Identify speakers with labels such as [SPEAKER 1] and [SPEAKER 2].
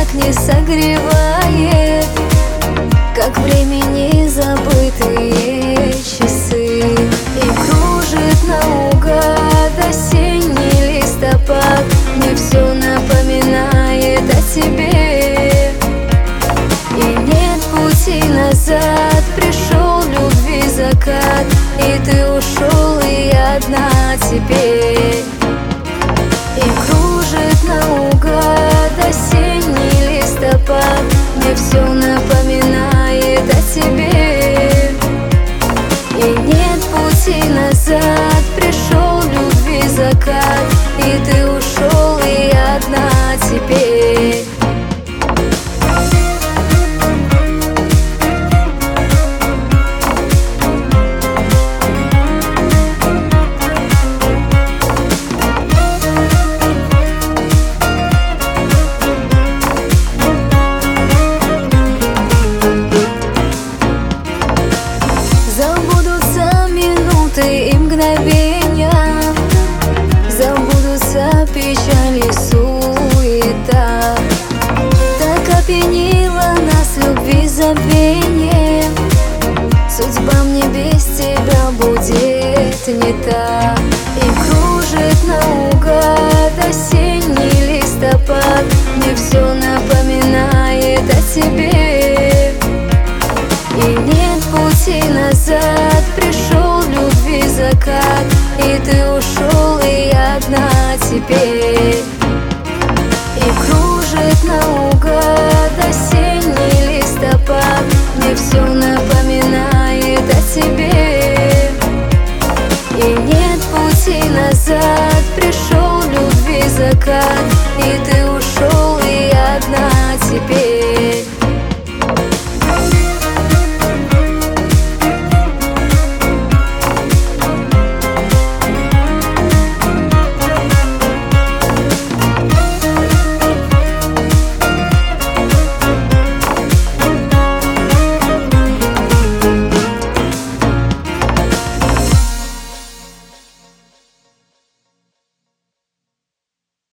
[SPEAKER 1] так не согревает, как времени забытые часы. И кружит наугад осенний листопад, мне все напоминает о тебе. И нет пути назад, пришел любви закат, и ты ушел, и я одна теперь. И кружит наугад осенний листопад, мне все напоминает о тебе. И нет пути назад, пришел любви закат, и ты ушел, и я одна теперь. Забудутся минуты и мгновения, забудутся печали, суета. Так опьянила нас любви забвение, судьба мне без тебя будет не та. И кружит наугад осенний листопад, мне все напоминает о тебе. И нет пути назад, пришел любви закат, и ты ушел, и я одна теперь. И кружит наугад осенний листопад, мне все напоминает о тебе. И нет пути назад, пришел любви закат, и ты